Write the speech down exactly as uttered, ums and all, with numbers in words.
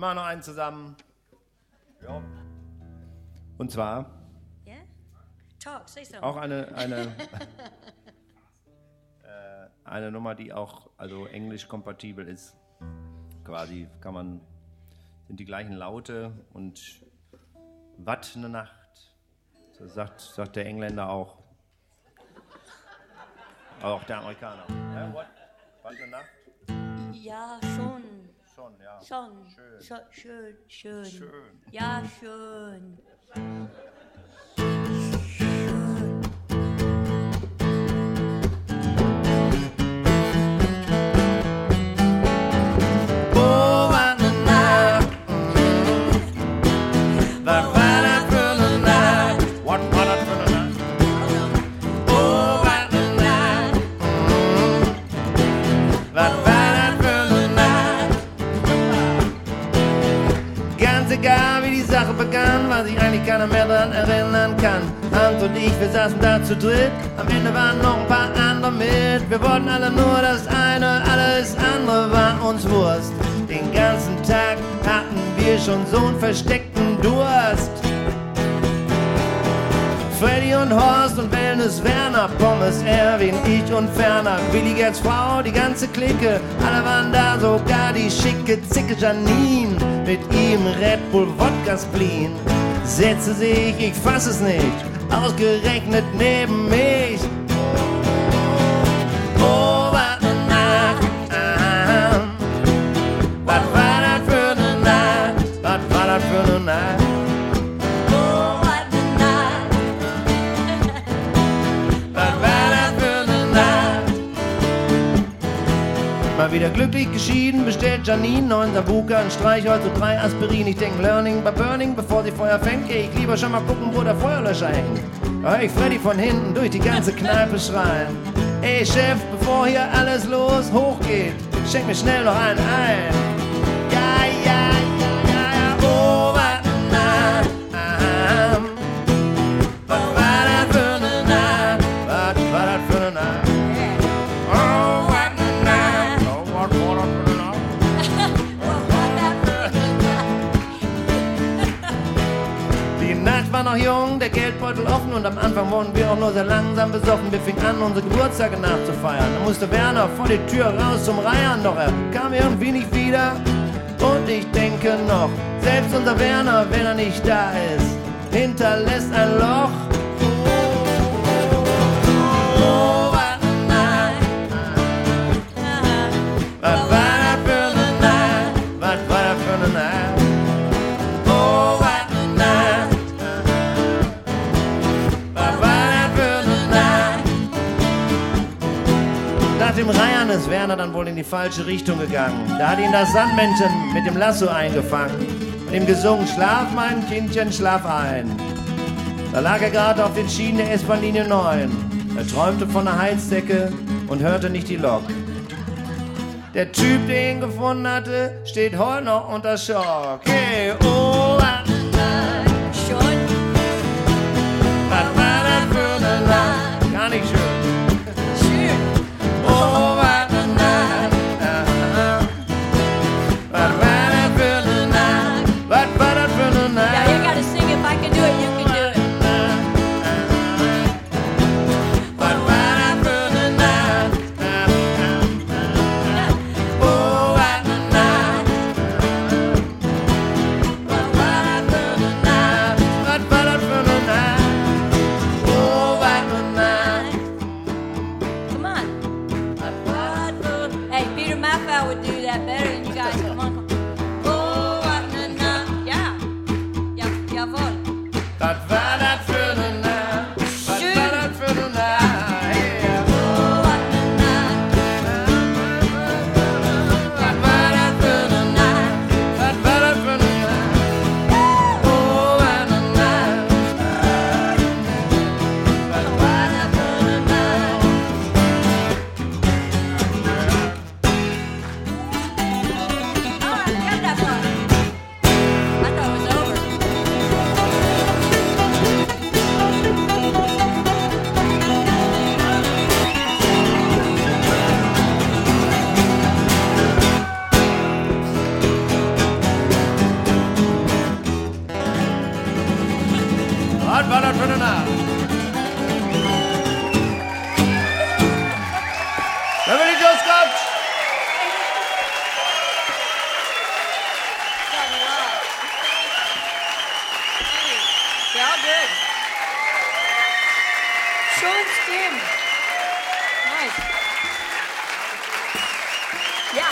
machen noch einen zusammen. Ja. Und zwar Yeah? Talk, say something. auch eine, eine, äh, eine Nummer, die auch also englisch kompatibel ist. Quasi kann man, sind die gleichen Laute und wat ne Nacht. Das sagt, sagt der Engländer auch. Auch der Amerikaner. Ja, what? Was eine Nacht? Ja, schon. Schon, ja. Schon. Schön. Scho- schön, schön. Schön. Ja, schön. Oh, was eine Nacht. Was war das für eine Nacht? What war das für eine Nacht? Oh, was eine Nacht. Was war das für eine Nacht? Ganz egal, wie die Sache begann, weil sich eigentlich keiner mehr dran erinnern kann. Hans und ich, wir saßen da zu dritt. Am Ende waren noch ein paar andere mit. Wir wollten alle nur das eine, alles andere war uns Wurst. Den ganzen Tag hatten wir schon so einen versteckten Durst. Freddy und Horst und Wellness Werner, Pommes Erwin, ich und Ferner, Willi Gerds Frau, die ganze Clique, alle waren da, sogar die schicke Zicke Janine, mit ihm Red Bull Wodka Spleen. Setzte sich, ich fass es nicht, ausgerechnet neben mich. Oh, was ne Nacht, ah, was war das für ne Nacht, was war das für ne Nacht? Mal wieder glücklich geschieden, bestellt Janine neun Sambuca, ein Streichholz und drei Aspirin. Ich denk Learning by Burning, bevor sie Feuer fängt. Geh ich lieber schon mal gucken, wo der Feuerlöscher hängt. Da hör ich Freddy von hinten durch die ganze Kneipe schreien. Ey Chef, bevor hier alles los hochgeht, schenk mir schnell noch einen ein. Ja, ja, ja, ja, ja, oh, was ne Nacht. Ah, was war das für ne Nacht? Was war das für ne Nacht? Oh, was ne Nacht. Oh, was war das für ne Nacht? Die Nacht war noch jung, der Geldbeutel offen und am Anfang wurden wir auch nur sehr langsam besoffen. Wir fingen an, unsere Geburtstage nachzufeiern. Da musste Werner vor die Tür raus zum Reiern, doch er kam irgendwie nicht wieder. Und ich denke noch, selbst unser Werner, wenn er nicht da ist, hinterlässt ein Loch. Oh, was ne Nacht. Was war das für ne Nacht? Was war das für ne Nacht? Oh, was ne Nacht. Was war das für ne Nacht? Nach dem Reiern ist Werner dann wohl in die falsche Richtung gegangen. Da hat ihn das Sandmännchen mit dem Lasso eingefangen und ihm gesungen, schlaf mein Kindchen, schlaf ein. Da lag er gerade auf den Schienen der S-Bahn-Linie neun. Er träumte von der Heizdecke und hörte nicht die Lok. Der Typ, der ihn gefunden hatte, steht heute noch unter Schock. Hey, oh, was ne Nacht. Schon. Was war das für ne Nacht? Gar nicht schön. Schön. Oh, was ne Nacht. Was war das für ne Nacht? Was war das für ne Nacht? Yeah, you gotta sing it. If I can do it, you can do it. Was war das für ne Nacht? Oh, was ne Nacht. Was war das für ne Nacht? Was war das für ne Nacht? Oh, was ne Nacht. Come on. Hey, Peter Maffay would do that better than you guys. Come on. Oh, what na na. Yeah. Ja, jawohl. Was war das für ne Nacht? Was Schön. war das für ne Nacht? Yeah. Oh, what na na. Was war das für ne Nacht? Was war das für ne Nacht? Oh, was ne Nacht. Was war das für ne Nacht? good. Schön stimmt. Nice. Ja.